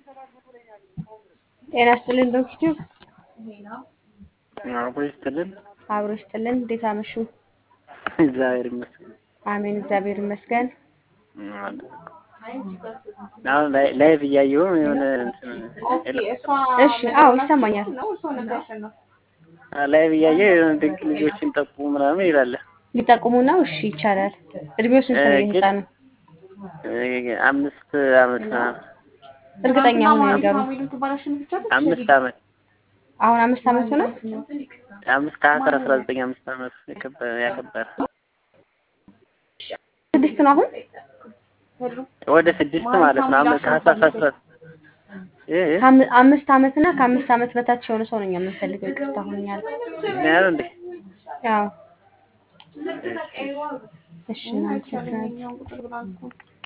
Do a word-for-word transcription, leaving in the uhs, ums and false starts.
ጤና ይስጥልን ዶክተር አዎ ይስጥልን። አብሮ ይስጥልን። እንዴት አመሹ? እግዚአብሔር ይመስገን። አሜን፣ እግዚአብሔር ይመስገን። አሁን ላይ ላይቭ እያየሁ የሆነ እንትን እሺ፣ አዎ ይሰማኛል። ላይቭ እያየሁ የሆነ ድንቅ ልጆችን ጠቁሙ ምናምን ይላል። ሊጠቁሙ ነው? እሺ፣ ይቻላል። እድሜው ስንት ነው የህፃኑ? አምስት አመት ምናምን። እርግጠኛ ሆነ ነገሩ? አምስት አመት አሁን አምስት አመት ነው? አምስት አስራ አስራ ዘጠኝ አምስት አመት ያከበረ ስድስት ነው አሁን? ወደ ስድስት ማለት ነው። አምስት አስራ አስራ አምስት አመት እና ከአምስት አመት በታች የሆነ ሰው ነው የምንፈልገው። ይቅርታ ሆኛል። ያው እንዴ ያው እሺ እናመሰግናለን።